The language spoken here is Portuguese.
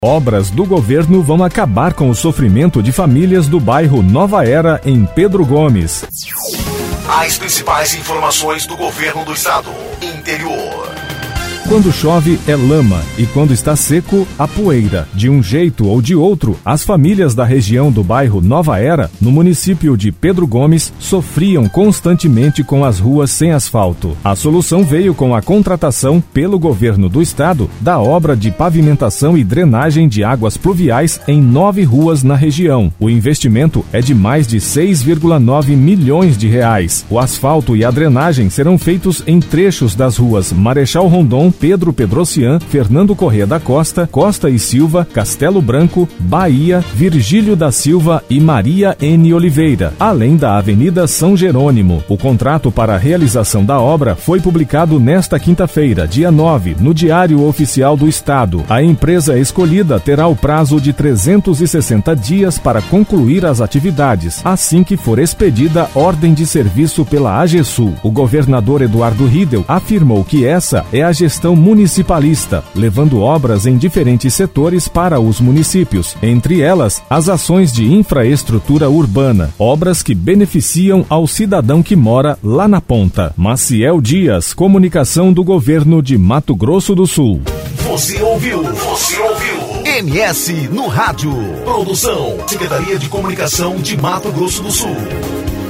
Obras do governo vão acabar com o sofrimento de famílias do bairro Nova Era, em Pedro Gomes. As principais informações do governo do estado. Interior. Quando chove é lama e quando está seco, a poeira. De um jeito ou de outro, as famílias da região do bairro Nova Era, no município de Pedro Gomes, sofriam constantemente com as ruas sem asfalto. A solução veio com a contratação, pelo governo do estado, da obra de pavimentação e drenagem de águas pluviais em 9 ruas na região. O investimento é de mais de 6,9 milhões de reais. O asfalto e a drenagem serão feitos em trechos das ruas Marechal Rondon, Pedro Pedrocian, Fernando Corrêa da Costa, Costa e Silva, Castelo Branco, Bahia, Virgílio da Silva e Maria N. Oliveira, além da Avenida São Jerônimo. O contrato para a realização da obra foi publicado nesta quinta-feira, dia 9, no Diário Oficial do Estado. A empresa escolhida terá o prazo de 360 dias para concluir as atividades, assim que for expedida ordem de serviço pela AGESU. O governador Eduardo Riedel afirmou que essa é a gestão municipalista, levando obras em diferentes setores para os municípios, entre elas as ações de infraestrutura urbana, obras que beneficiam ao cidadão que mora lá na ponta. Maciel Dias, comunicação do governo de Mato Grosso do Sul. Você ouviu? MS no rádio. Produção, Secretaria de Comunicação de Mato Grosso do Sul.